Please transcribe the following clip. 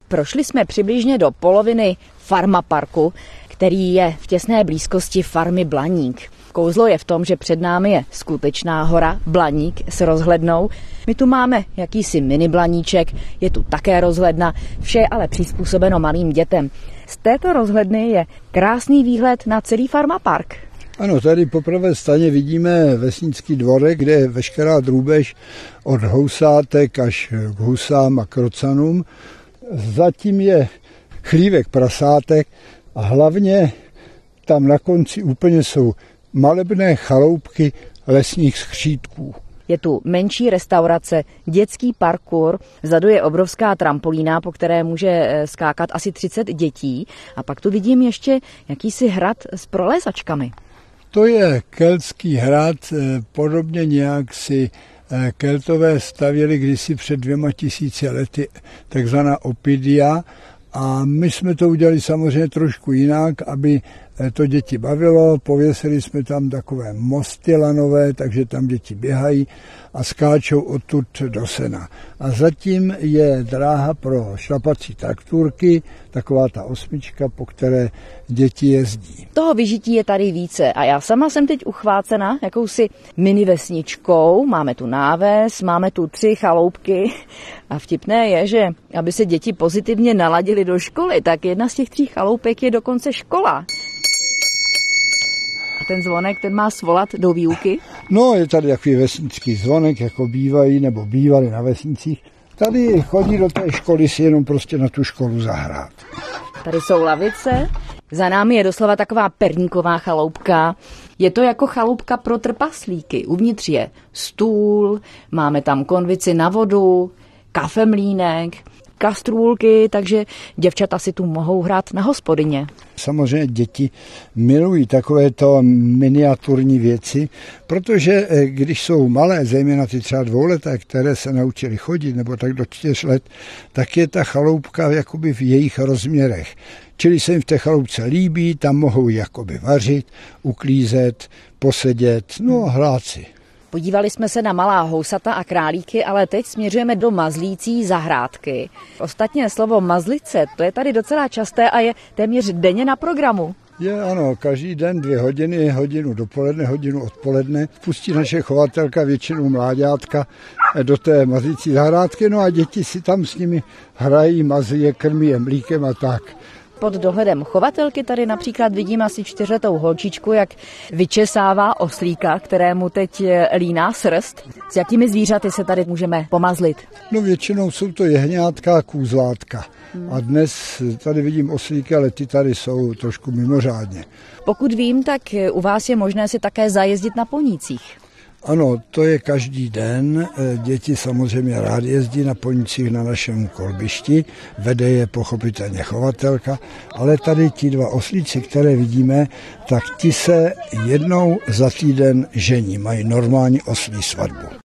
Prošli jsme přibližně do poloviny farmaparku, který je v těsné blízkosti farmy Blaník. Kouzlo je v tom, že před námi je skutečná hora Blaník s rozhlednou. My tu máme jakýsi mini Blaníček, je tu také rozhledna, vše je ale přizpůsobeno malým dětem. Z této rozhledny je krásný výhled na celý farmapark. Ano, tady po pravé straně vidíme vesnický dvorek, kde je veškerá drůbež od housátek až k husám a krocanům. Zatím je chlívek prasátek a hlavně tam na konci úplně jsou malebné chaloupky lesních skřítků. Je tu menší restaurace, dětský parkour, vzadu je obrovská trampolína, po které může skákat asi 30 dětí. A pak tu vidím ještě jakýsi hrad s prolézačkami. To je keltský hrad, podobně nějak si Keltové stavěli kdysi před 2000 lety, takzvaná Opidia. A my jsme to udělali samozřejmě trošku jinak, aby to děti bavilo. Pověsili jsme tam takové mosty lanové, takže tam děti běhají a skáčou odtud do sena. A zatím je dráha pro šlapací traktorky, taková ta 8, po které děti jezdí. Toho vyžití je tady více a já sama jsem teď uchvácena jakousi mini vesničkou. Máme tu náves, máme tu 3 chaloupky a vtipné je, že aby se děti pozitivně naladily do školy, tak jedna z těch 3 chaloupek je dokonce škola. A ten zvonek, ten má svolat do výuky? No, je tady takový vesnický zvonek, jako bývají nebo bývali na vesnicích. Tady chodí do té školy si jenom prostě na tu školu zahrát. Tady jsou lavice, za námi je doslova taková perníková chaloupka. Je to jako chaloupka pro trpaslíky. Uvnitř je stůl, máme tam konvici na vodu, kafemlínek, kastrůlky, takže děvčata si tu mohou hrát na hospodyně. Samozřejmě děti milují takovéto miniaturní věci, protože když jsou malé, zejména ty třeba 2leté, které se naučili chodit, nebo tak do 4 let, tak je ta chaloupka jakoby v jejich rozměrech. Čili se jim v té chaloupce líbí, tam mohou jakoby vařit, uklízet, posedět, no a hrát si. Podívali jsme se na malá housata a králíky, ale teď směřujeme do mazlící zahrádky. Ostatně slovo mazlice, to je tady docela časté a je téměř denně na programu. Je ano, každý den 2 hodiny, hodinu dopoledne, hodinu odpoledne. Pustí naše chovatelka většinou mláďátka do té mazlící zahrádky, no a děti si tam s nimi hrají, mazlí je, krmí je mlíkem a tak. Pod dohledem chovatelky tady například vidím asi 4letou holčičku, jak vyčesává oslíka, kterému teď líná srst. S jakými zvířaty se tady můžeme pomazlit? No většinou jsou to jehňátka a kůzlátka. A dnes tady vidím oslíky, ale ty tady jsou trošku mimořádně. Pokud vím, tak u vás je možné si také zajezdit na ponících. Ano, to je každý den. Děti samozřejmě rádi jezdí na ponících na našem kolbišti. Vede je pochopitelně chovatelka, ale tady ti 2 oslíci, které vidíme, tak ti se jednou za týden žení. Mají normální oslí svatbu.